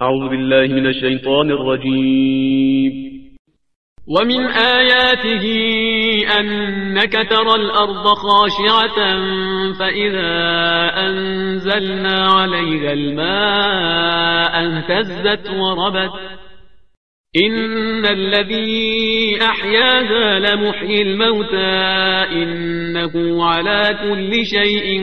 أعوذ بالله من الشيطان الرجيم. ومن آياته أنك ترى الأرض خاشعة فإذا أنزلنا عليها الماء اهتزت وربت إن الذي أحياها لمحيي الموتى إنه على كل شيء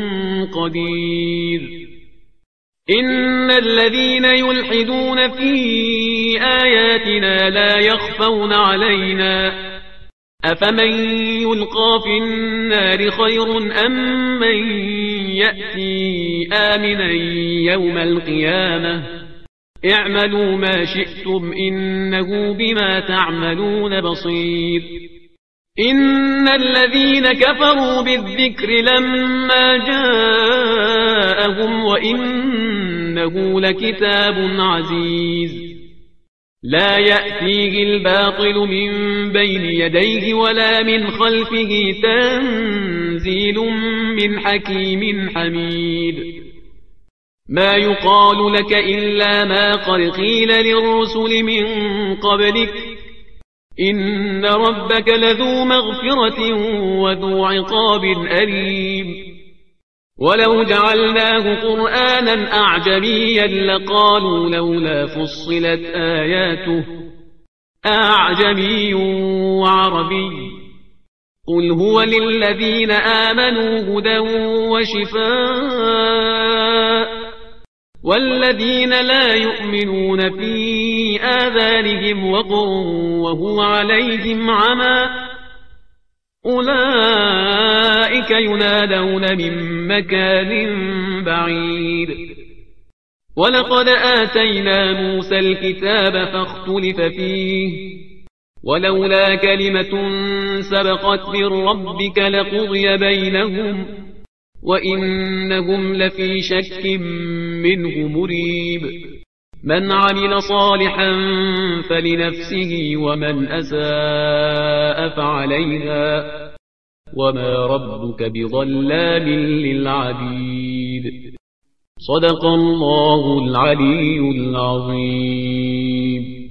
قدير. إن الذين يلحدون في آياتنا لا يخفون علينا أفمن يلقى في النار خير أم من يأتي آمنا يوم القيامة اعملوا ما شئتم إنه بما تعملون بصير. إن الذين كفروا بالذكر لما جاءهم وإنه لكتاب عزيز لا يأتيه الباطل من بين يديه ولا من خلفه تنزيل من حكيم حميد. ما يقال لك إلا ما قد قيل للرسل من قبلك إن ربك لذو مغفرة وذو عقاب أليم. ولو جعلناه قرآنا أعجميا لقالوا لولا فصلت آياته أعجمي وعربي قل هو للذين آمنوا هدى وشفاء والذين لا يؤمنون في آذانهم وقر وهو عليهم عمى أولئك ينادون من مكان بعيد. ولقد آتينا موسى الكتاب فاختلف فيه ولولا كلمة سبقت من ربك لقضي بينهم وإنهم لفي شك منه مريب. من عمل صالحا فلنفسه ومن أساء فعليها وما ربك بظلام للعبيد. صدق الله العلي العظيم.